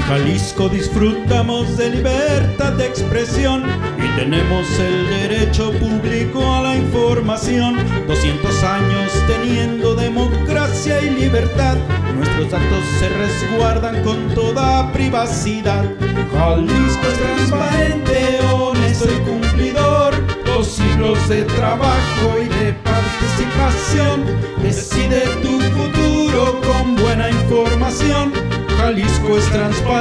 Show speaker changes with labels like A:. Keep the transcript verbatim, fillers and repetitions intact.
A: Jalisco disfrutamos de libertad de expresión y tenemos el derecho público a la información. doscientos años teniendo democracia y libertad, nuestros datos se resguardan con toda privacidad. Jalisco es transparente, honesto y cumplidor, dos siglos de trabajo y de participación. Decide tu futuro con buena información. Jalisco es transparente,